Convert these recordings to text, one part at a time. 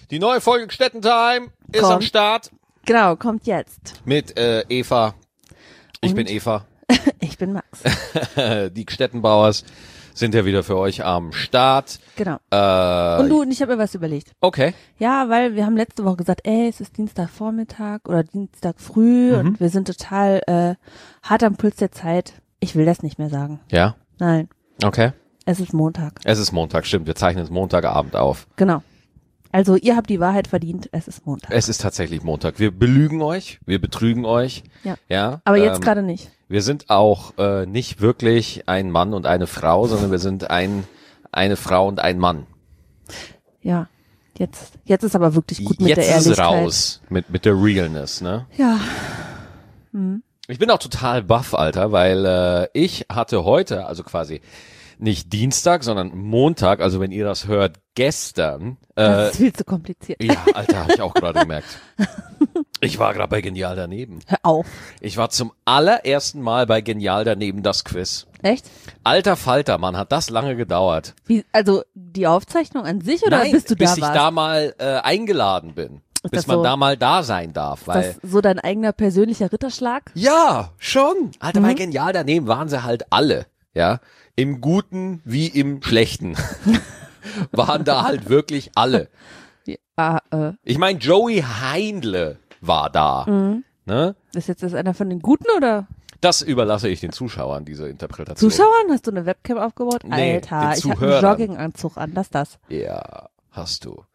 Die neue Folge Gstettentime ist am Start. Genau, kommt jetzt. Mit Eva. Ich bin Eva. Ich bin Max. Die Gstettenbauers sind ja wieder für euch am Start. Genau. Und du und ich habe mir was überlegt. Okay. Ja, weil wir haben letzte Woche gesagt, es ist Dienstagvormittag oder Dienstag früh und wir sind total hart am Puls der Zeit. Ich will das nicht mehr sagen. Ja? Nein. Okay. Es ist Montag. Es ist Montag, stimmt. Wir zeichnen es Montagabend auf. Genau. Also ihr habt die Wahrheit verdient, es ist Montag. Es ist tatsächlich Montag. Wir belügen euch, wir betrügen euch. Ja. Aber jetzt gerade nicht. Wir sind auch nicht wirklich ein Mann und eine Frau, sondern wir sind eine Frau und ein Mann. Ja. Jetzt ist aber wirklich gut mit jetzt der Ehrlichkeit. Jetzt ist es raus mit der Realness, ne? Ja. Ich bin auch total baff, Alter, weil ich hatte heute, also quasi nicht Dienstag, sondern Montag, also wenn ihr das hört, gestern. Das ist viel zu kompliziert. Ja, Alter, habe ich auch gerade gemerkt. Ich war gerade bei Genial daneben. Hör auf. Ich war zum allerersten Mal bei Genial daneben, das Quiz. Echt? Alter Falter, Mann, hat das lange gedauert. Wie, also die Aufzeichnung an sich oder Nein, bis du da warst? bis ich da mal eingeladen bin. Bis das man so, da mal da sein darf. Weil ist das so dein eigener persönlicher Ritterschlag? ja, schon. Alter, bei Genial daneben waren sie halt alle. Ja, im Guten wie im Schlechten. Waren da halt wirklich alle. Ich meine, Joey Heindle war da. Ne? Ist jetzt das einer von den Guten oder? Das überlasse ich den Zuschauern, diese Interpretation. Zuschauern? Hast du eine Webcam aufgebaut? Nee, Alter, den ich habe Zuhörern. einen Jogginganzug an, das. Ja, hast du.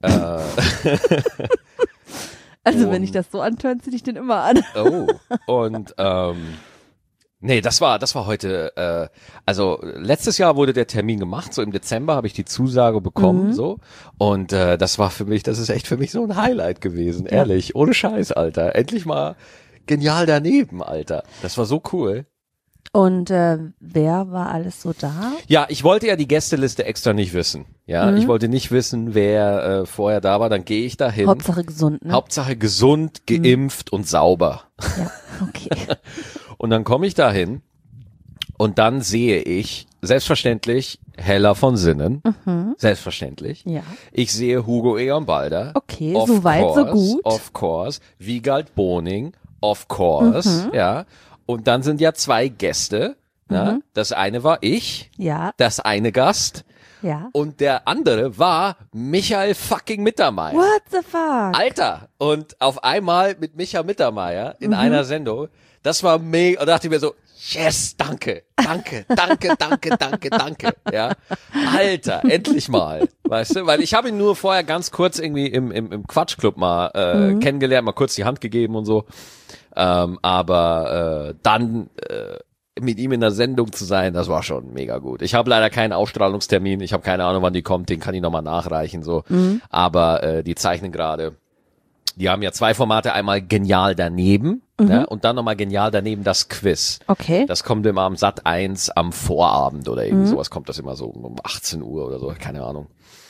Also wenn ich das so antöre, zieh ich den immer an. Oh, und nee, das war heute, also letztes Jahr wurde der Termin gemacht, so im Dezember habe ich die Zusage bekommen, so, und das ist echt für mich so ein Highlight gewesen, ehrlich, ohne Scheiß, Alter, endlich mal Genial daneben, Alter, das war so cool. Und wer war alles so da? Ja, ich wollte ja die Gästeliste extra nicht wissen, ja, ich wollte nicht wissen, wer vorher da war, dann gehe ich dahin. Hauptsache gesund, ne? Hauptsache gesund, geimpft und sauber. Ja, okay. Und dann komme ich dahin und dann sehe ich selbstverständlich Hella von Sinnen, selbstverständlich. Ja. Ich sehe Hugo Egon Balder. Okay, of so weit, so course, gut. Of course. Wiegald Boning, of course, ja. Und dann sind ja zwei Gäste. Ne? Das eine war ich, Ja, das eine Gast ja. und der andere war Michael fucking Mittermeier. What the fuck? Alter, und auf einmal mit Micha Mittermeier in einer Sendung, das war mega, und dachte ich mir so, yes, danke, ja. Alter, endlich mal, weißt du, weil ich habe ihn nur vorher ganz kurz irgendwie im Quatschclub mal kennengelernt, mal kurz die Hand gegeben und so, aber dann mit ihm in der Sendung zu sein, das war schon mega gut. Ich habe leider keinen Ausstrahlungstermin, ich habe keine Ahnung, wann die kommt, den kann ich nochmal nachreichen, so, aber die zeichnen gerade. Die haben ja zwei Formate, einmal Genial daneben ne, und dann nochmal Genial daneben das Quiz. Okay. Das kommt immer am Sat.1 am Vorabend oder irgendwie sowas, kommt das immer so um 18 Uhr oder so, keine Ahnung.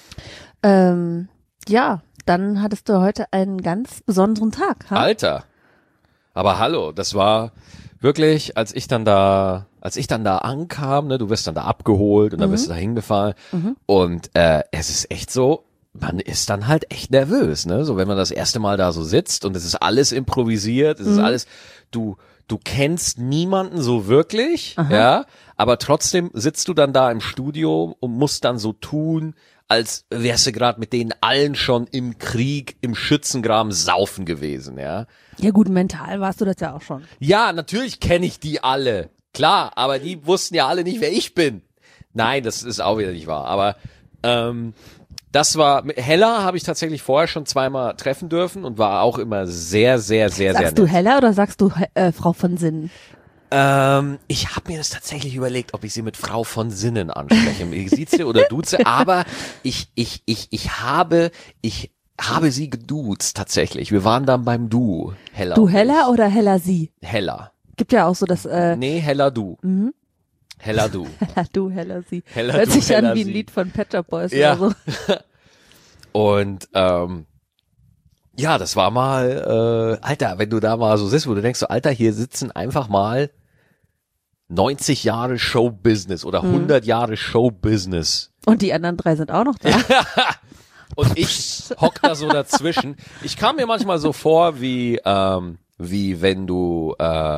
Ja, dann hattest du heute einen ganz besonderen Tag. Ha? Alter, aber hallo, das war wirklich, als ich dann da ankam, ne, du wirst dann da abgeholt und dann bist du da hingefahren und es ist echt so, man ist dann halt echt nervös, ne? So, wenn man das erste Mal da so sitzt und es ist alles improvisiert, es ist alles, du kennst niemanden so wirklich, ja, aber trotzdem sitzt du dann da im Studio und musst dann so tun, als wärst du gerade mit denen allen schon im Krieg, im Schützengraben saufen gewesen, ja. Ja gut, mental warst du das ja auch schon. Ja, natürlich kenne ich die alle, klar, aber die wussten ja alle nicht, wer ich bin. Nein, das ist auch wieder nicht wahr, aber das war, Hella habe ich tatsächlich vorher schon zweimal treffen dürfen und war auch immer sehr, sehr, sehr, sehr Sagst du nett. Hella oder sagst du Frau von Sinnen? Ich habe mir das tatsächlich überlegt, ob ich sie mit Frau von Sinnen anspreche. Sieze oder duze, aber ich habe sie geduzt tatsächlich. Wir waren dann beim Du, Hella. Du und Hella ich. oder Hella sie? Hella. Gibt ja auch so das Nee, Hella du. Hella du. Hella du, Hella sie. Hella Hört du, sich Hella an wie ein sie. Lied von Pet Shop Boys Ja. oder so. Und ja, das war mal, Alter, wenn du da mal so sitzt, wo du denkst, so, Alter, hier sitzen einfach mal 90 Jahre Showbusiness oder 100 Jahre Showbusiness. Und die anderen 3 sind auch noch da. Und ich hock da so dazwischen. Ich kam mir manchmal so vor wie wenn du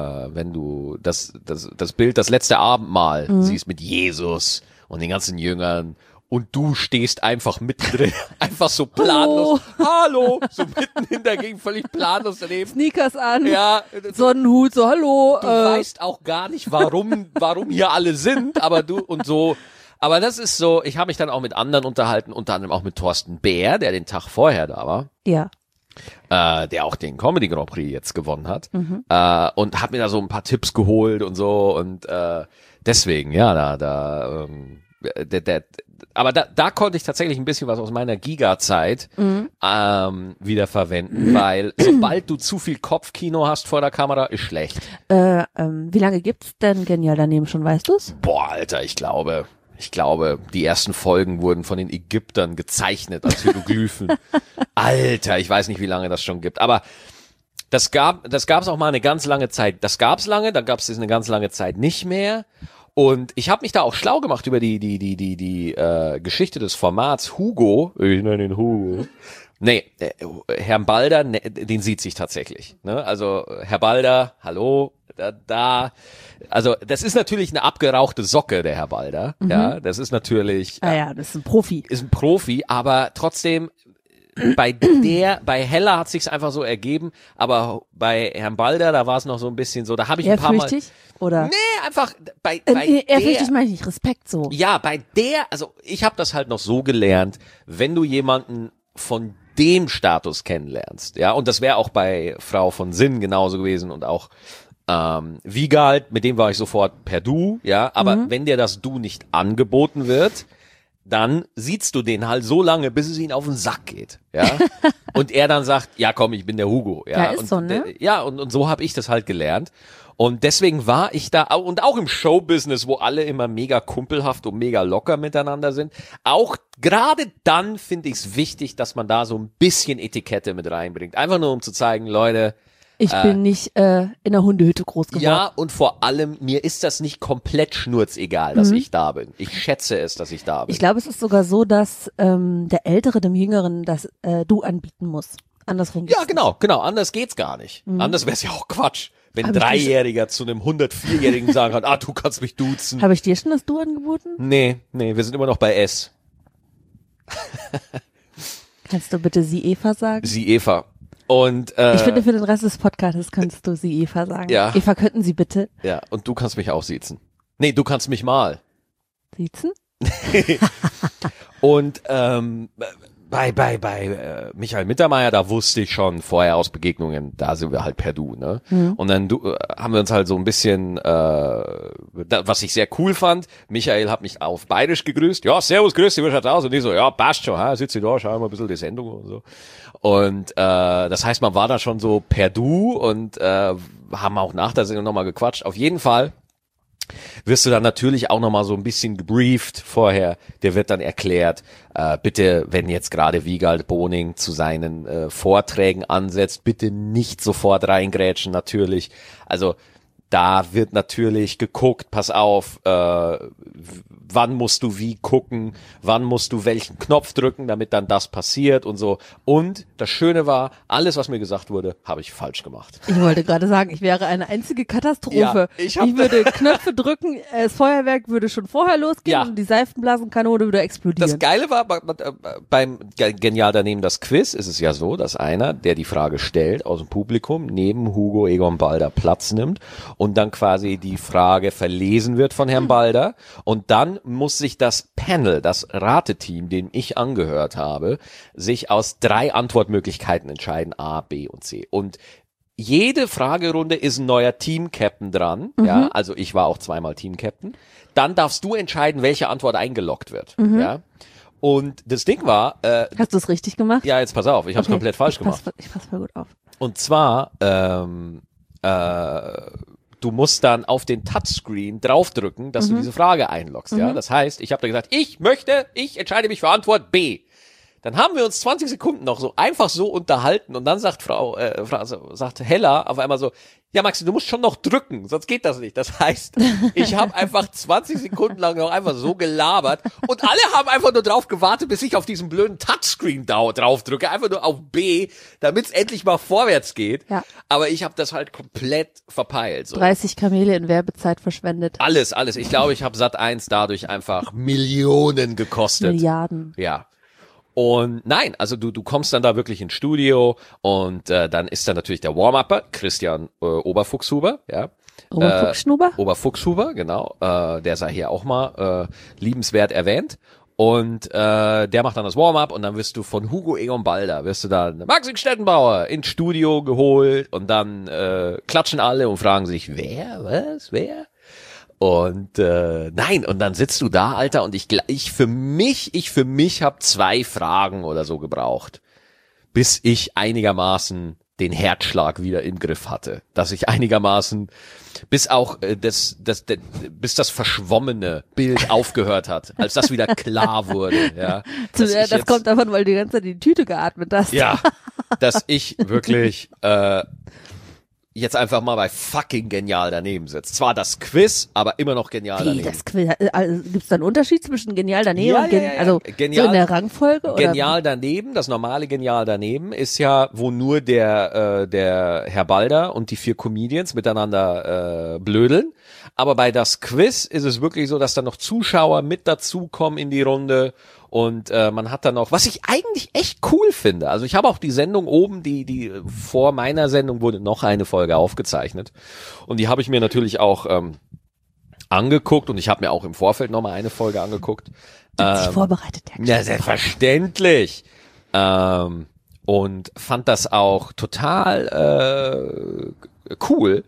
das Bild, das letzte Abendmahl siehst mit Jesus und den ganzen Jüngern und du stehst einfach mittendrin, einfach so planlos. Hallo! So mitten in der Gegend, völlig planlos daneben. Sneakers an, Ja, Sonnenhut, so hallo. du weißt auch gar nicht, warum hier alle sind, aber du und so. Aber das ist so, ich habe mich dann auch mit anderen unterhalten, unter anderem auch mit Thorsten Bär, der den Tag vorher da war. Ja. Der auch den Comedy Grand Prix jetzt gewonnen hat. Und hat mir da so ein paar Tipps geholt und so und deswegen, ja, aber da konnte ich tatsächlich ein bisschen was aus meiner Giga-Zeit wieder verwenden, weil sobald du zu viel Kopfkino hast vor der Kamera, ist schlecht. Wie lange gibt's denn Genial daneben schon, weißt du's? Boah, Alter, ich glaube, die ersten Folgen wurden von den Ägyptern gezeichnet als Hieroglyphen. Alter, ich weiß nicht, wie lange das schon gibt, aber das gab's auch mal eine ganz lange Zeit. Das gab's lange, dann gab's das eine ganz lange Zeit nicht mehr. Und ich habe mich da auch schlau gemacht über die Geschichte des Formats Hugo. Ich nenne ihn Hugo. Nee, Herrn Balder, den sieht sich tatsächlich. Ne? Also Herr Balder, hallo, also das ist natürlich eine abgerauchte Socke, der Herr Balder. Ja, das ist natürlich. Ja, das ist ein Profi. Ist ein Profi, aber trotzdem. Bei Hella hat sich's einfach so ergeben, aber bei Herrn Balder, da war es noch so ein bisschen so, da habe ich ein paar Mal. Ehrfürchtig, oder? Nee, einfach bei ehrfürchtig meine ich nicht, Respekt so. Ja, also ich habe das halt noch so gelernt, wenn du jemanden von dem Status kennenlernst, ja, und das wäre auch bei Frau von Sinn genauso gewesen und auch Wiegald, mit dem war ich sofort per Du, ja, aber wenn dir das Du nicht angeboten wird, dann siehst du den halt so lange, bis es ihn auf den Sack geht, ja. Und er dann sagt, ja komm, ich bin der Hugo, ja. Ja, ist und, so, ne? Ja, und so habe ich das halt gelernt. Und deswegen war ich da, und auch im Showbusiness, wo alle immer mega kumpelhaft und mega locker miteinander sind, auch gerade dann finde ich es wichtig, dass man da so ein bisschen Etikette mit reinbringt. Einfach nur, um zu zeigen, Leute, ich bin nicht in der Hundehütte groß geworden. ja, und vor allem, mir ist das nicht komplett schnurzegal, dass ich da bin. Ich schätze es, dass ich da bin. Ich glaube, es ist sogar so, dass der Ältere dem Jüngeren das Du anbieten muss. Andersrum geht's Ja, genau. Anders geht's gar nicht. Anders wär's ja auch Quatsch, wenn ein Dreijähriger zu einem 104-Jährigen sagen kann, du kannst mich duzen. Habe ich dir schon das Du angeboten? Nee, wir sind immer noch bei S. Kannst du bitte sie Eva sagen? Sie Eva. Und ich finde, für den Rest des Podcasts kannst du sie Eva sagen. Ja. Eva, könnten Sie bitte ja, und du kannst mich auch siezen. Nee, du kannst mich mal. siezen? Und bei Michael Mittermeier, da wusste ich schon vorher aus Begegnungen, da sind wir halt per Du, ne? Und dann haben wir uns halt so ein bisschen, was ich sehr cool fand, Michael hat mich auf Bayerisch gegrüßt, ja, servus, grüß dich, wie schaut's aus? Und ich so, ja, passt schon, sitze da, schau mal ein bisschen die Sendung und so. Und das heißt, man war da schon so per Du und haben auch nach der Sendung nochmal gequatscht. Auf jeden Fall wirst du dann natürlich auch nochmal so ein bisschen gebrieft vorher. Der wird dann erklärt, bitte, wenn jetzt gerade Wiegald Boning zu seinen Vorträgen ansetzt, bitte nicht sofort reingrätschen, natürlich. Also da wird natürlich geguckt, pass auf, wann musst du wie gucken, wann musst du welchen Knopf drücken, damit dann das passiert und so. Und das Schöne war, alles, was mir gesagt wurde, habe ich falsch gemacht. Ich wollte gerade sagen, ich wäre eine einzige Katastrophe. Ja, ich würde Knöpfe drücken, das Feuerwerk würde schon vorher losgehen und die Seifenblasenkanone würde explodieren. Das Geile war, beim Genial daneben das Quiz ist es ja so, dass einer, der die Frage stellt, aus dem Publikum neben Hugo Egon Balder Platz nimmt und dann quasi die Frage verlesen wird von Herrn Balder und dann muss sich das Panel, das Rateteam, dem ich angehört habe, sich aus 3 Antwortmöglichkeiten entscheiden, A, B und C. Und jede Fragerunde ist ein neuer Team-Captain dran, ja, also ich war auch zweimal Team-Captain. Dann darfst du entscheiden, welche Antwort eingeloggt wird, ja. Und das Ding war, hast du es richtig gemacht? Ja, jetzt pass auf, ich habe es komplett falsch gemacht. Ich pass voll gut auf. Und zwar, du musst dann auf den Touchscreen draufdrücken, dass du diese Frage einloggst, ja. Das heißt, ich habe da gesagt, ich entscheide mich für Antwort B. Dann haben wir uns 20 Sekunden noch so einfach so unterhalten und dann sagt sagt Hella auf einmal so, ja Maxi, du musst schon noch drücken, sonst geht das nicht. Das heißt, ich habe einfach 20 Sekunden lang noch einfach so gelabert und alle haben einfach nur drauf gewartet, bis ich auf diesen blöden Touchscreen drauf drücke, einfach nur auf B, damit es endlich mal vorwärts geht. Ja. Aber ich habe das halt komplett verpeilt. So. 30 Kamele in Werbezeit verschwendet. Alles. Ich glaube, ich habe Sat.1 dadurch einfach Millionen gekostet. Milliarden. Ja. Und nein, also du kommst dann da wirklich ins Studio und dann ist da natürlich der Warm-Upper, Christian Oberfuchshuber, ja. Oberfuchshuber, genau. Der sei hier auch mal liebenswert erwähnt. Und der macht dann das Warm-Up und dann wirst du von Hugo Egon Balder, wirst du dann Maxi Stettenbauer ins Studio geholt und dann klatschen alle und fragen sich, wer? Und nein, und dann sitzt du da, Alter, und ich für mich habe 2 Fragen oder so gebraucht, bis ich einigermaßen den Herzschlag wieder im Griff hatte, dass ich einigermaßen bis auch bis das verschwommene Bild aufgehört hat, als das wieder klar wurde, ja. Das kommt davon, weil du die ganze Zeit in die Tüte geatmet hast. Ja, dass ich wirklich jetzt einfach mal bei fucking genial daneben sitzt. Zwar das Quiz, aber immer noch genial daneben. Das Quiz? Also, gibt es da einen Unterschied zwischen genial daneben und also genial, so in der Rangfolge? Genial daneben, das normale genial daneben ist ja, wo nur der Herr Balder und die 4 Comedians miteinander blödeln. Aber bei das Quiz ist es wirklich so, dass da noch Zuschauer mit dazukommen in die Runde. Und man hat dann noch, was ich eigentlich echt cool finde, also ich habe auch die Sendung oben, die vor meiner Sendung wurde noch eine Folge aufgezeichnet. Und die habe ich mir natürlich auch angeguckt und ich habe mir auch im Vorfeld nochmal eine Folge angeguckt. Du hast dich vorbereitet, der Ja, selbstverständlich. Und fand das auch total cool,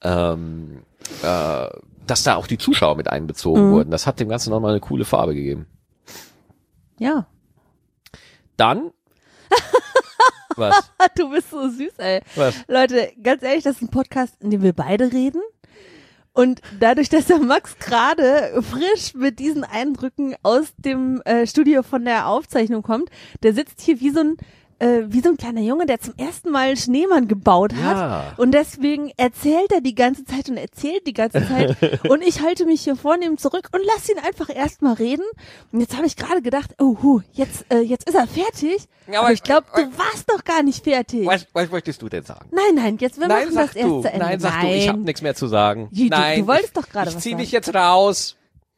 dass da auch die Zuschauer mit einbezogen wurden. Das hat dem Ganzen nochmal eine coole Farbe gegeben. Ja. Dann? Was? Du bist so süß, ey. Was? Leute, ganz ehrlich, das ist ein Podcast, in dem wir beide reden. Und dadurch, dass der Max gerade frisch mit diesen Eindrücken aus dem Studio von der Aufzeichnung kommt, der sitzt hier wie so ein kleiner Junge, der zum ersten Mal einen Schneemann gebaut hat. Ja. Und deswegen erzählt er die ganze Zeit und erzählt die ganze Zeit. Und ich halte mich hier vornehm zurück und lass ihn einfach erstmal reden. Und jetzt habe ich gerade gedacht, jetzt ist er fertig. Ja, aber ich glaube, du warst doch gar nicht fertig. Was möchtest du denn sagen? Nein, wir machen das erst zu Ende. Nein, sag du, ich habe nichts mehr zu sagen. Du wolltest doch gerade was Ich zieh sagen. mich jetzt raus.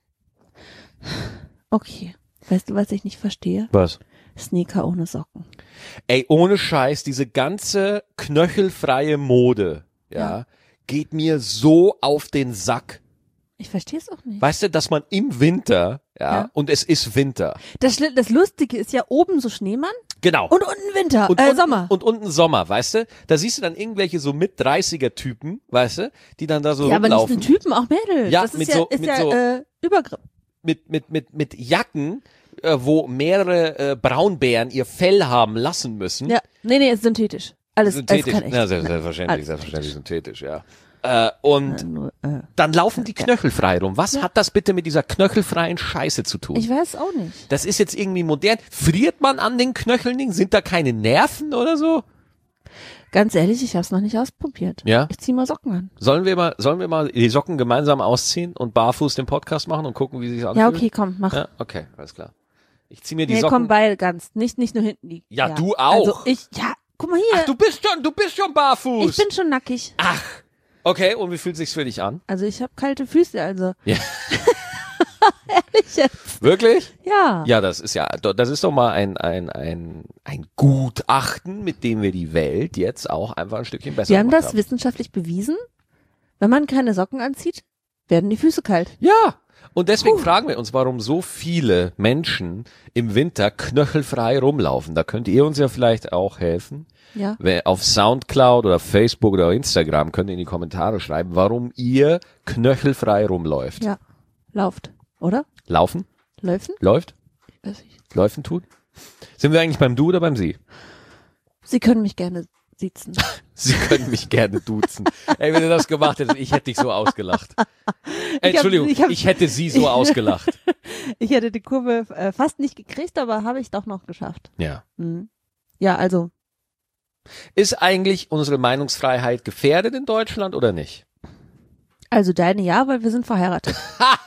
Okay. Weißt du, was ich nicht verstehe? Was? Sneaker ohne Socken. Ey, ohne Scheiß, diese ganze knöchelfreie Mode, ja, geht mir so auf den Sack. Ich verstehe es auch nicht. Weißt du, dass man im Winter, und es ist Winter. Das Lustige ist ja oben so Schneemann. Genau. Und unten Winter, Sommer. Und unten Sommer, weißt du? Da siehst du dann irgendwelche so mit 30er-Typen, weißt du, die dann da so rumlaufen. Ja, aber nicht nur Typen, auch Mädels. Ja, das mit mit Jacken, wo mehrere Braunbären ihr Fell haben lassen müssen. Ja, nee, ist synthetisch. Alles synthetisch. Alles kann echt. Ja, selbstverständlich synthetisch, ja. Und dann laufen die knöchelfrei rum. Was hat das bitte mit dieser knöchelfreien Scheiße zu tun? Ich weiß auch nicht. Das ist jetzt irgendwie modern. Friert man an den Knöcheln? Sind da keine Nerven oder so? Ganz ehrlich, ich habe es noch nicht ausprobiert. Ja? Ich zieh mal Socken an. Sollen wir mal die Socken gemeinsam ausziehen und barfuß den Podcast machen und gucken, wie sich's anfühlt? Ja, okay, komm, mach. Ja, okay, alles klar. Ich zieh mir die Socken. Komm, beide ganz. Nicht nur hinten die. Ja, du auch. Also guck mal hier. Ach, du bist schon barfuß. Ich bin schon nackig. Ach, okay. Und wie fühlt sich's für dich an? Also ich habe kalte Füße, also. Ja. Ehrlich jetzt. Wirklich? Ja. Ja, das ist doch mal ein Gutachten, mit dem wir die Welt jetzt auch einfach ein Stückchen besser Wir haben gemacht das wissenschaftlich bewiesen. Wenn man keine Socken anzieht, werden die Füße kalt. Ja. Und deswegen fragen wir uns, warum so viele Menschen im Winter knöchelfrei rumlaufen. Da könnt ihr uns ja vielleicht auch helfen. Ja. Auf Soundcloud oder Facebook oder Instagram könnt ihr in die Kommentare schreiben, warum ihr knöchelfrei rumläuft. Ja. Lauft, oder? Laufen? Läufen? Läuft? Weiß ich. Läufen tut? Sind wir eigentlich beim Du oder beim Sie? Sie können mich gerne siezen. Sie können mich gerne duzen. Ey, wenn du das gemacht hättest, ich hätte dich so ausgelacht. Entschuldigung, ich hätte sie so ausgelacht. Ich hätte die Kurve fast nicht gekriegt, aber habe ich doch noch geschafft. Ja. Ja, also. Ist eigentlich unsere Meinungsfreiheit gefährdet in Deutschland oder nicht? Also deine ja, weil wir sind verheiratet.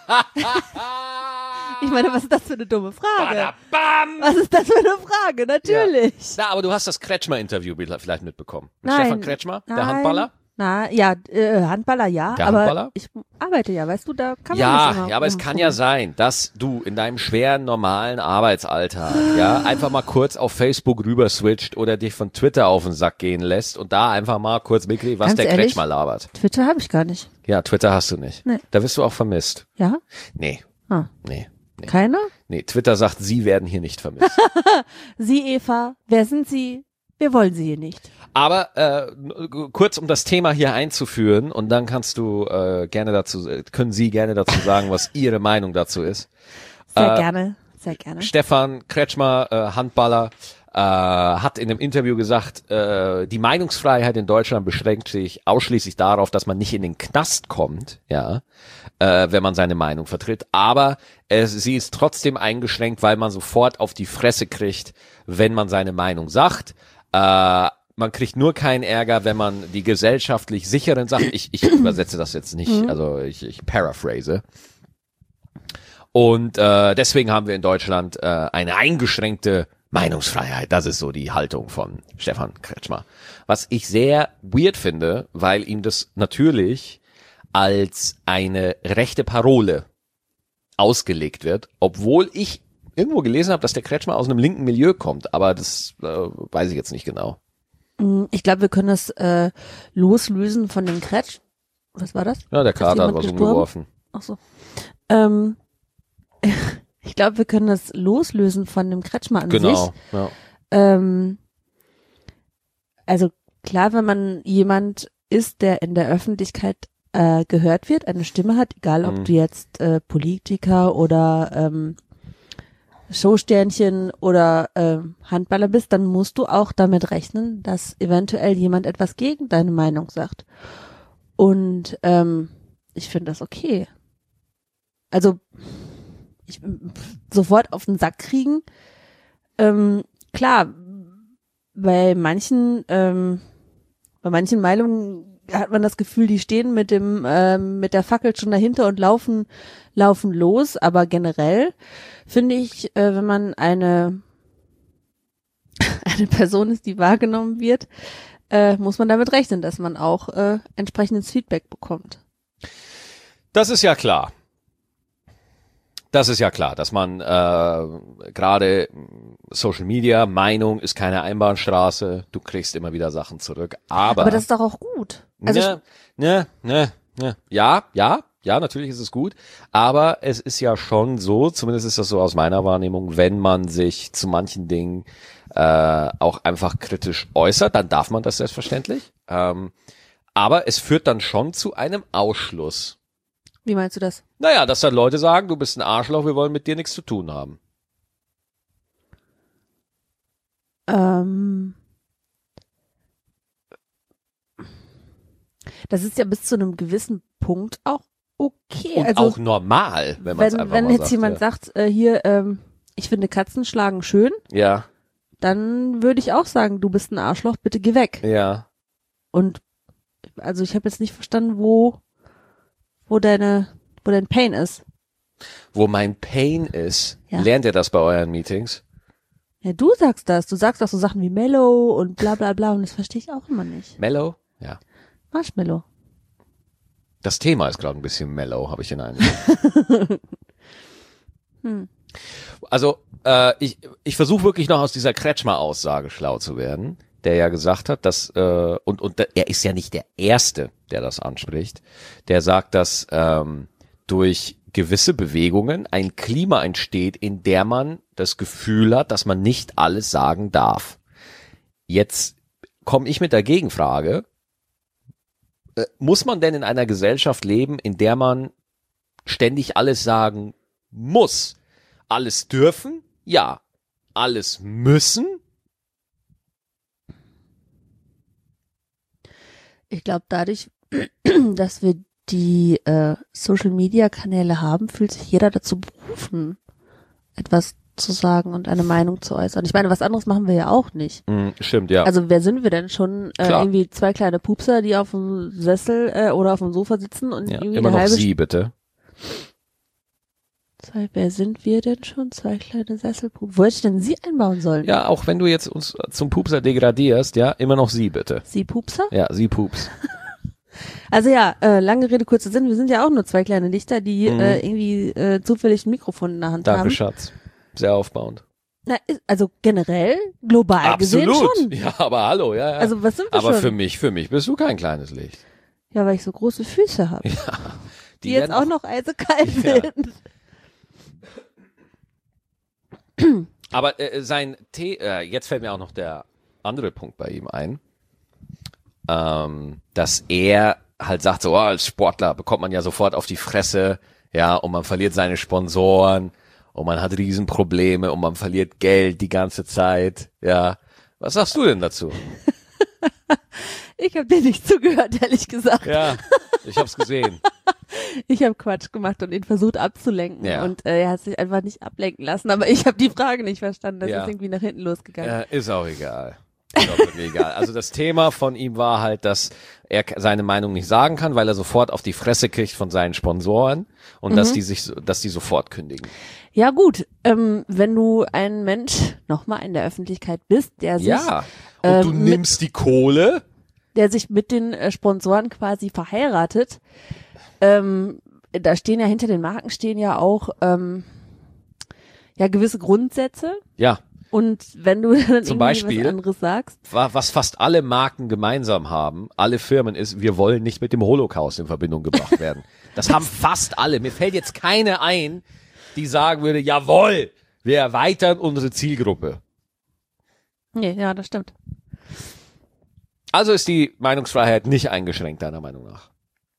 Ich meine, was ist das für eine dumme Frage? Badabam! Was ist das für eine Frage? Natürlich. Ja. Na, aber du hast das Kretschmer-Interview vielleicht mitbekommen. Mit Nein. Stefan Kretschmer, der Nein. Handballer? Na, ja, Handballer ja, Der aber Handballer? ich arbeite ja, weißt du, da kann man nicht immer Ja, aber es kann ja sein, dass du in deinem schweren, normalen Arbeitsalltag, ja, einfach mal kurz auf Facebook rüber switcht oder dich von Twitter auf den Sack gehen lässt und da einfach mal kurz mitkriegst, was Ganz der ehrlich? Kretschmer labert. Twitter habe ich gar nicht. Ja, Twitter hast du nicht. Nee. Da wirst du auch vermisst. Ja? Nee, Ah. nee. Keiner? Nee, Twitter sagt, sie werden hier nicht vermisst. Sie, Eva, wer sind Sie? Wir wollen Sie hier nicht. Aber kurz um das Thema hier einzuführen und dann kannst du können Sie gerne dazu sagen, was Ihre Meinung dazu ist. Sehr gerne, sehr gerne. Stefan Kretschmer, Handballer, hat in einem Interview gesagt, die Meinungsfreiheit in Deutschland beschränkt sich ausschließlich darauf, dass man nicht in den Knast kommt, ja, wenn man seine Meinung vertritt, aber sie ist trotzdem eingeschränkt, weil man sofort auf die Fresse kriegt, wenn man seine Meinung sagt. Man kriegt nur keinen Ärger, wenn man die gesellschaftlich sicheren Sachen, ich übersetze das jetzt nicht, also ich paraphrase. Und deswegen haben wir in Deutschland eine eingeschränkte Meinungsfreiheit. Das ist so die Haltung von Stefan Kretschmer. Was ich sehr weird finde, weil ihm das natürlich als eine rechte Parole ausgelegt wird, obwohl ich irgendwo gelesen habe, dass der Kretschmer aus einem linken Milieu kommt, aber das weiß ich jetzt nicht genau. Ich glaube, wir können das loslösen von dem Kretsch. Was war das? Ja, der Ist Kater hat jemand was gestorben? umgeworfen. Ach so. Ich glaube, wir können das loslösen von dem Kretschmer an sich. Genau, ja. Also klar, wenn man jemand ist, der in der Öffentlichkeit gehört wird, eine Stimme hat, egal ob du jetzt Politiker oder Showsternchen oder Handballer bist, dann musst du auch damit rechnen, dass eventuell jemand etwas gegen deine Meinung sagt. Und ich finde das okay. Also sofort auf den Sack kriegen. Klar, bei manchen Meinungen hat man das Gefühl, die stehen mit der Fackel schon dahinter und laufen los, aber generell finde ich, wenn man eine Person ist, die wahrgenommen wird, muss man damit rechnen, dass man auch entsprechendes Feedback bekommt. Das ist ja klar. Das ist ja klar, dass man gerade Social Media, Meinung ist keine Einbahnstraße, du kriegst immer wieder Sachen zurück, aber das ist doch auch gut. Also Ja, natürlich ist es gut, aber es ist ja schon so, zumindest ist das so aus meiner Wahrnehmung, wenn man sich zu manchen Dingen auch einfach kritisch äußert, dann darf man das selbstverständlich, aber es führt dann schon zu einem Ausschluss. Wie meinst du das? Naja, dass dann Leute sagen, du bist ein Arschloch, wir wollen mit dir nichts zu tun haben. Das ist ja bis zu einem gewissen Punkt auch okay. Und also auch normal, wenn man es einfach wenn mal jetzt sagt. jemand sagt, ich finde Katzen schlagen schön, Ja, dann würde ich auch sagen, du bist ein Arschloch, bitte geh weg. ja. Und also ich habe jetzt nicht verstanden, wo dein Pain ist. Wo mein Pain ist, Ja. lernt ihr das bei euren Meetings? Ja, du sagst das. Du sagst auch so Sachen wie Mellow und bla bla bla und das verstehe ich auch immer nicht. Mellow? Ja. Marshmallow. Das Thema ist gerade ein bisschen mellow, habe ich den Eindruck. Also, ich versuche wirklich noch aus dieser Kretschmer-Aussage schlau zu werden, der ja gesagt hat, dass, und er ist ja nicht der Erste, der das anspricht, der sagt, dass durch gewisse Bewegungen ein Klima entsteht, in der man das Gefühl hat, dass man nicht alles sagen darf. Jetzt komme ich mit der Gegenfrage, muss man denn in einer Gesellschaft leben, in der man ständig alles sagen muss? Alles dürfen? Ja. Alles müssen? Ich glaube, dadurch, dass wir die Social-Media-Kanäle haben, fühlt sich jeder dazu berufen, etwas zu sagen und eine Meinung zu äußern. Ich meine, was anderes machen wir ja auch nicht. Stimmt, ja. Also wer sind wir denn schon? Irgendwie zwei kleine Pupser, die auf dem Sessel oder auf dem Sofa sitzen und Ja, irgendwie immer eine noch halbe Sie, bitte. Wer sind wir denn schon? Zwei kleine Sesselpupser. Wo hätte ich denn Sie einbauen sollen? Ja, auch wenn du jetzt uns zum Pupser degradierst, ja, immer noch Sie, bitte. Sie Pupser? Ja, Sie Pups. Also ja, lange Rede, kurzer Sinn. Wir sind ja auch nur zwei kleine Lichter, die irgendwie zufällig ein Mikrofon in der Hand Danke, haben. Schatz. Sehr aufbauend. Na, also generell, global gesehen schon. Ja, aber hallo, ja, ja. Also was sind wir aber schon? für mich bist du kein kleines Licht. Ja, weil ich so große Füße habe. Ja, Die jetzt auch noch eisekalt Ja. sind. Aber jetzt fällt mir auch noch der andere Punkt bei ihm ein, dass er halt sagt, so als Sportler bekommt man ja sofort auf die Fresse, ja, und man verliert seine Sponsoren und man hat Riesenprobleme und man verliert Geld die ganze Zeit, ja. Was sagst du denn dazu? Ich habe dir nicht zugehört, ehrlich gesagt. Ja, ich hab's gesehen. Ich habe Quatsch gemacht und ihn versucht abzulenken. Ja. Und er hat sich einfach nicht ablenken lassen. Aber ich habe die Frage nicht verstanden. Das Ja. ist irgendwie nach hinten losgegangen. Ist auch egal. Ist auch wirklich egal. Also das Thema von ihm war halt, dass er seine Meinung nicht sagen kann, weil er sofort auf die Fresse kriegt von seinen Sponsoren und dass die sofort kündigen. Ja gut, wenn du ein Mensch nochmal in der Öffentlichkeit bist, der sich, Ja. Und du nimmst die Kohle. der sich mit den Sponsoren quasi verheiratet, da stehen ja hinter den Marken stehen ja auch ja gewisse Grundsätze. Ja. Und wenn du dann Zum irgendwie Beispiel, was anderes sagst, was fast alle Marken gemeinsam haben, alle Firmen ist, wir wollen nicht mit dem Holocaust in Verbindung gebracht werden. Das haben fast alle. Mir fällt jetzt keine ein, die sagen würde, jawohl, wir erweitern unsere Zielgruppe. nee, ja, das stimmt. Also ist die Meinungsfreiheit nicht eingeschränkt, deiner Meinung nach?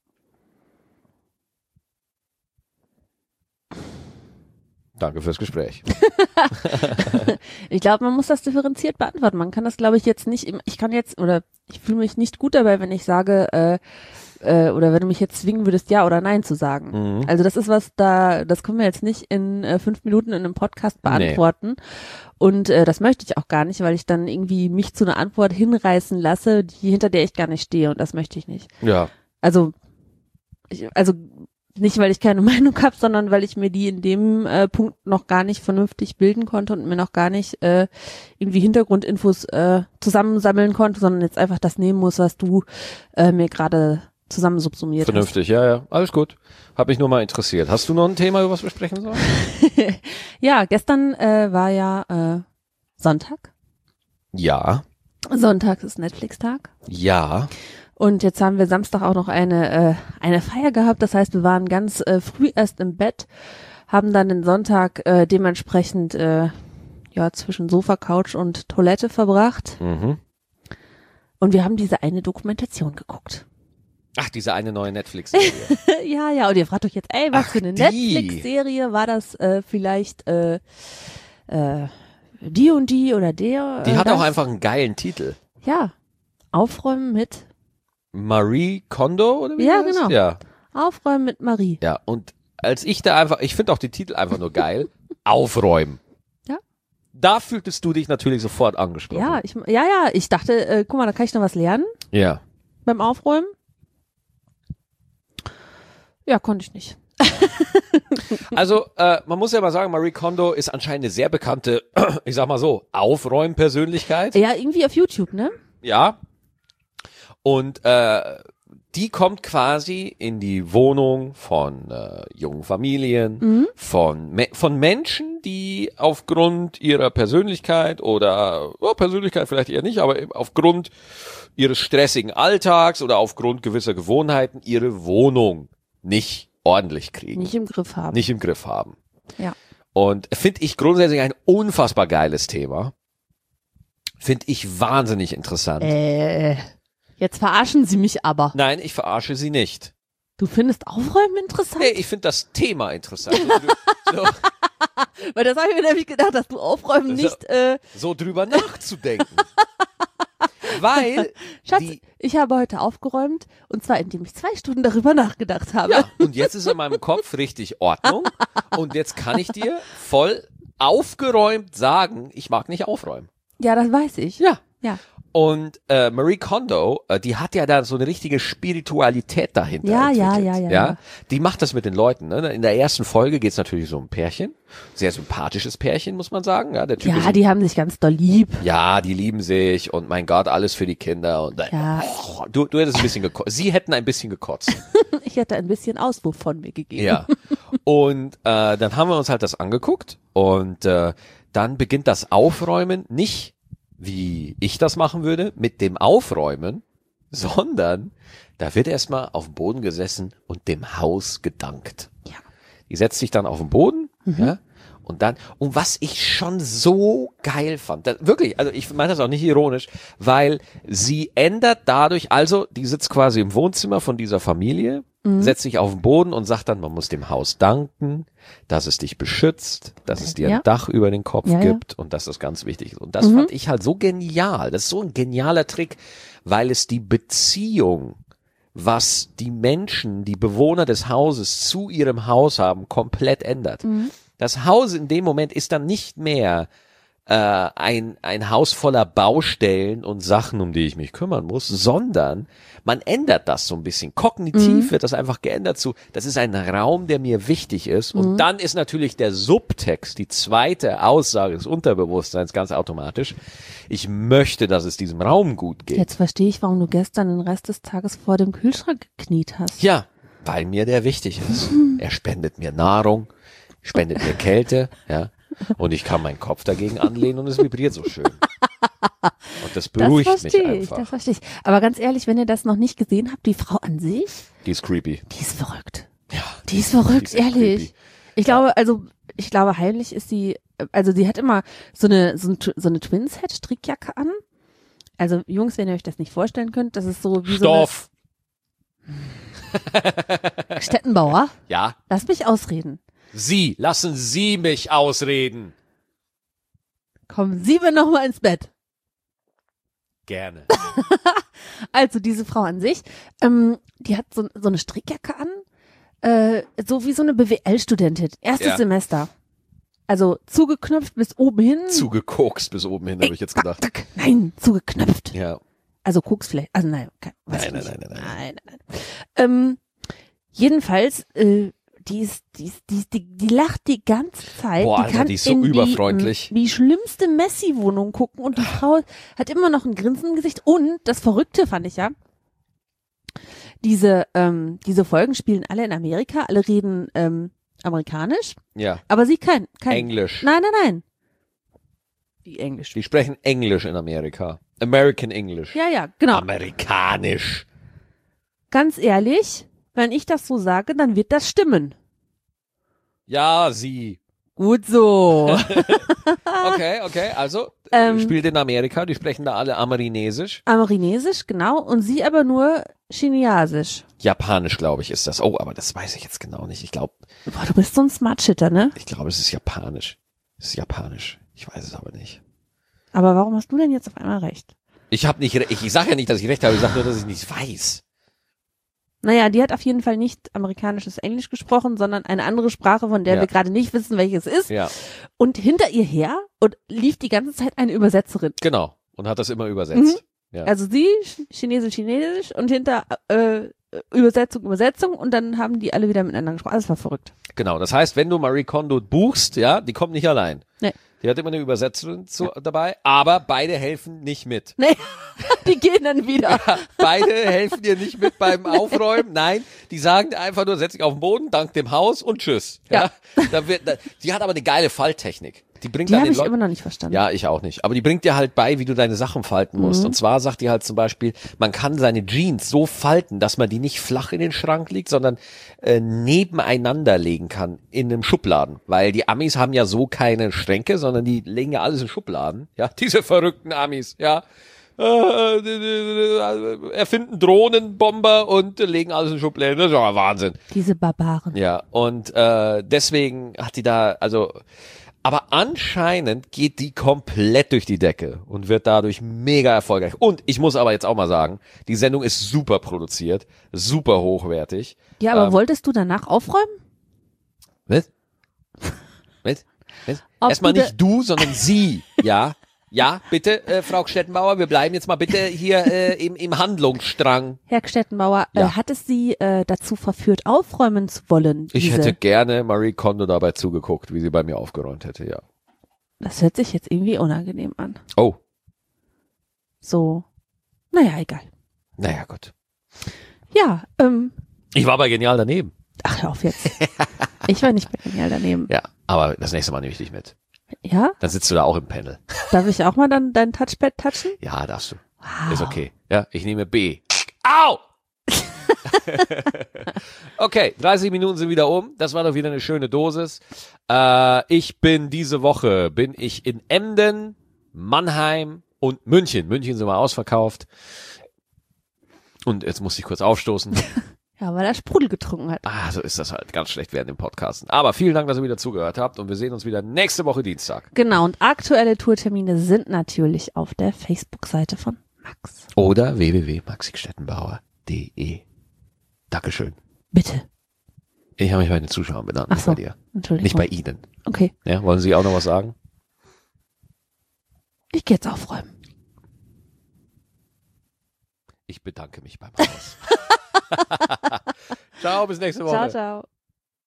Danke fürs Gespräch. Ich glaube, man muss das differenziert beantworten. Man kann das, glaube ich, jetzt nicht, ich fühle mich nicht gut dabei, wenn ich sage, oder wenn du mich jetzt zwingen würdest, ja oder nein zu sagen. Also das ist das können wir jetzt nicht in 5 Minuten in einem Podcast beantworten. Nee. Und das möchte ich auch gar nicht, weil ich dann irgendwie mich zu einer Antwort hinreißen lasse, hinter der ich gar nicht stehe, und das möchte ich nicht. Ja. Also nicht, weil ich keine Meinung habe, sondern weil ich mir die in dem Punkt noch gar nicht vernünftig bilden konnte und mir noch gar nicht irgendwie Hintergrundinfos zusammensammeln konnte, sondern jetzt einfach das nehmen muss, was du mir gerade zusammen subsumiert Vernünftig, ja, alles gut. Hat mich nur mal interessiert. Hast du noch ein Thema, über was wir sprechen sollen? Ja, gestern war ja Sonntag. Ja. Sonntag ist Netflix-Tag. Ja. Und jetzt haben wir Samstag auch noch eine Feier gehabt. Das heißt, wir waren ganz früh erst im Bett, haben dann den Sonntag dementsprechend zwischen Sofa, Couch und Toilette verbracht. Mhm. Und wir haben diese eine Dokumentation geguckt. Ach, diese eine neue Netflix-Serie. Ja, und ihr fragt euch jetzt, was für eine Netflix-Serie war das vielleicht die und die oder der? Die hat auch einfach einen geilen Titel. Ja, Aufräumen mit Marie Kondo oder wie ja, das? Genau. Ja, Aufräumen mit Marie. Ja, und als ich finde auch die Titel einfach nur geil. Aufräumen. Ja. Da fühltest du dich natürlich sofort angesprochen. Ja, ich dachte, guck mal, da kann ich noch was lernen. Ja. Beim Aufräumen. Ja, konnte ich nicht. Also, man muss ja mal sagen, Marie Kondo ist anscheinend eine sehr bekannte, ich sag mal so, Aufräumpersönlichkeit. Ja, irgendwie auf YouTube, ne? Ja. Und die kommt quasi in die Wohnung von jungen Familien, von Menschen, die aufgrund ihrer Persönlichkeit oder Persönlichkeit vielleicht eher nicht, aber eben aufgrund ihres stressigen Alltags oder aufgrund gewisser Gewohnheiten ihre Wohnung nicht ordentlich kriegen. Nicht im Griff haben. Ja. Und finde ich grundsätzlich ein unfassbar geiles Thema. Finde ich wahnsinnig interessant. Jetzt verarschen Sie mich aber. Nein, ich verarsche Sie nicht. Du findest Aufräumen interessant? Nee, ich finde das Thema interessant. Weil das habe ich mir nämlich gedacht, dass du Aufräumen nicht so drüber nachzudenken. Weil Schatz, ich habe heute aufgeräumt und zwar indem ich 2 Stunden darüber nachgedacht habe. Ja, und jetzt ist in meinem Kopf richtig Ordnung und jetzt kann ich dir voll aufgeräumt sagen, ich mag nicht aufräumen. Ja, das weiß ich. Ja. Ja. Und Marie Kondo, die hat ja da so eine richtige Spiritualität dahinter entwickelt. Ja. Die macht das mit den Leuten. Ne? In der ersten Folge geht's natürlich so um ein Pärchen. Sehr sympathisches Pärchen, muss man sagen. Ja, der Typ Ja, die haben sich ganz doll lieb. Ja, die lieben sich und mein Gott, alles für die Kinder. Und Ja. du hättest ein bisschen gekotzt. Sie hätten ein bisschen gekotzt. Ich hätte ein bisschen Auswurf von mir gegeben. Ja. Und dann haben wir uns halt das angeguckt und dann beginnt das Aufräumen nicht, wie ich das machen würde, mit dem Aufräumen, sondern da wird erstmal auf dem Boden gesessen und dem Haus gedankt. Ja. Die setzt sich dann auf den Boden, ja, und dann, und was ich schon so geil fand, wirklich, also ich meine das auch nicht ironisch, weil sie ändert dadurch, also die sitzt quasi im Wohnzimmer von dieser Familie, setzt sich auf den Boden und sagt dann, man muss dem Haus danken, dass es dich beschützt, dass es dir ein Dach über den Kopf gibt und dass das ganz wichtig ist. Und das fand ich halt so genial. Das ist so ein genialer Trick, weil es die Beziehung, was die Menschen, die Bewohner des Hauses zu ihrem Haus haben, komplett ändert. Das Haus in dem Moment ist dann nicht mehr ein Haus voller Baustellen und Sachen, um die ich mich kümmern muss, sondern man ändert das so ein bisschen. Kognitiv wird das einfach geändert zu, das ist ein Raum, der mir wichtig ist. Und dann ist natürlich der Subtext, die zweite Aussage des Unterbewusstseins ganz automatisch. Ich möchte, dass es diesem Raum gut geht. Jetzt verstehe ich, warum du gestern den Rest des Tages vor dem Kühlschrank gekniet hast. Ja, weil mir der wichtig ist. Er spendet mir Nahrung, spendet mir Kälte, ja. Und ich kann meinen Kopf dagegen anlehnen und es vibriert so schön. Und das beruhigt mich einfach. Das verstehe ich. Aber ganz ehrlich, wenn ihr das noch nicht gesehen habt, die Frau an sich, Die ist creepy. die ist verrückt. Ja. Die ist verrückt, echt ehrlich. creepy. Ich glaube, heimlich ist sie, also die hat immer so eine Twins-Head-Strickjacke an. Also Jungs, wenn ihr euch das nicht vorstellen könnt, das ist so wie Stoff. so eine Stettenbauer. Ja. Lass mich ausreden. Lassen Sie mich ausreden. Kommen Sie mir noch mal ins Bett. Gerne. Also diese Frau an sich, die hat so eine Strickjacke an, so wie so eine BWL-Studentin. Erstes Semester. Also zugeknöpft bis oben hin. Zugekokst bis oben hin, habe ich jetzt gedacht. Nein, zugeknöpft. Ja. Also Koks vielleicht. Also nein. Nein. Jedenfalls, die lacht die ganze Zeit. Boah, die Alter, kann die ist so in überfreundlich. Die schlimmste Messi-Wohnung gucken und die Frau hat immer noch ein Grinsen im Gesicht. Und das Verrückte fand ich ja, diese Folgen spielen alle in Amerika, alle reden amerikanisch, Ja. aber sie kein Englisch. Nein. Wie Englisch? Die sprechen Englisch in Amerika. American English. Ja, genau. Amerikanisch. Ganz ehrlich, wenn ich das so sage, dann wird das stimmen. Ja, sie. Gut so. Okay, also spielt in Amerika, die sprechen da alle Amarinesisch. Amarinesisch, genau, und sie aber nur Chinesisch. Japanisch, glaube ich, ist das. Oh, aber das weiß ich jetzt genau nicht. Ich glaube, Boah, du bist so ein Smart-Shitter, ne? es ist Japanisch. Es ist Japanisch. Ich weiß es aber nicht. Aber warum hast du denn jetzt auf einmal recht? Ich sage ja nicht, dass ich recht habe, ich sage nur, dass ich nicht weiß. Naja, die hat auf jeden Fall nicht amerikanisches Englisch gesprochen, sondern eine andere Sprache, von der wir gerade nicht wissen, welches ist. Ja. Und hinter ihr her lief die ganze Zeit eine Übersetzerin. Genau. Und hat das immer übersetzt. Ja. Also sie, Chinesisch und hinter Übersetzung und dann haben die alle wieder miteinander gesprochen. Das war verrückt. Genau. Das heißt, wenn du Marie Kondo buchst, ja, die kommt nicht allein. Nee. Die hat immer eine Übersetzerin dabei, aber beide helfen nicht mit. Nee, die gehen dann wieder. Beide helfen dir nicht mit beim Aufräumen. Nein, die sagen einfach nur, setz dich auf den Boden, dank dem Haus und tschüss. Ja. Die hat aber eine geile Falttechnik. Die bringt Die dann habe den ich Leuten. immer noch nicht verstanden. Ja, ich auch nicht. Aber die bringt dir halt bei, wie du deine Sachen falten musst. Und zwar sagt die halt zum Beispiel, man kann seine Jeans so falten, dass man die nicht flach in den Schrank legt, sondern nebeneinander legen kann in einem Schubladen. Weil die Amis haben ja so keine Schränke, sondern die legen ja alles in Schubladen. Ja, diese verrückten Amis, ja. Erfinden Drohnenbomber und legen alles in Schubladen. Das ist ja Wahnsinn. Diese Barbaren. Ja, und deswegen hat die da, also Aber anscheinend geht die komplett durch die Decke und wird dadurch mega erfolgreich. Und ich muss aber jetzt auch mal sagen, die Sendung ist super produziert, super hochwertig. Ja, aber wolltest du danach aufräumen? Was? Was? Ob Erstmal du nicht du, sondern sie, ja. Ja, bitte, Frau Stettenbauer, wir bleiben jetzt mal bitte hier im Handlungsstrang. Herr Stettenbauer, Ja. hat es Sie dazu verführt, aufräumen zu wollen? Ich diese- hätte gerne Marie Kondo dabei zugeguckt, wie sie bei mir aufgeräumt hätte, ja. Das hört sich jetzt irgendwie unangenehm an. Oh, So, naja, egal. naja, gut. Ja, Ich war bei Genial daneben. ach, hör auf jetzt. Ich war nicht bei Genial daneben. Ja, aber das nächste Mal nehme ich dich mit. Ja? Dann sitzt du da auch im Panel. Darf ich auch mal dann dein Touchpad touchen? Ja, darfst du. Wow. Ist okay. Ja, ich nehme B. Au! Okay, 30 Minuten sind wieder um. Das war doch wieder eine schöne Dosis. Diese Woche bin ich in Emden, Mannheim und München. München sind wir ausverkauft. Und jetzt muss ich kurz aufstoßen. Ja, weil er Sprudel getrunken hat. So ist das halt ganz schlecht während dem Podcasten. Aber vielen Dank, dass ihr wieder zugehört habt und wir sehen uns wieder nächste Woche Dienstag. Genau, und aktuelle Tourtermine sind natürlich auf der Facebook-Seite von Max. Oder www.maxistettenbauer.de. Dankeschön. Bitte. Ich habe mich bei den Zuschauern bedankt, Ach nicht so, bei dir. Entschuldigung. Nicht bei Ihnen. Okay, Ja, wollen Sie auch noch was sagen? ich gehe jetzt aufräumen. Ich bedanke mich beim Haus. Ciao, bis nächste Woche. Ciao, ciao.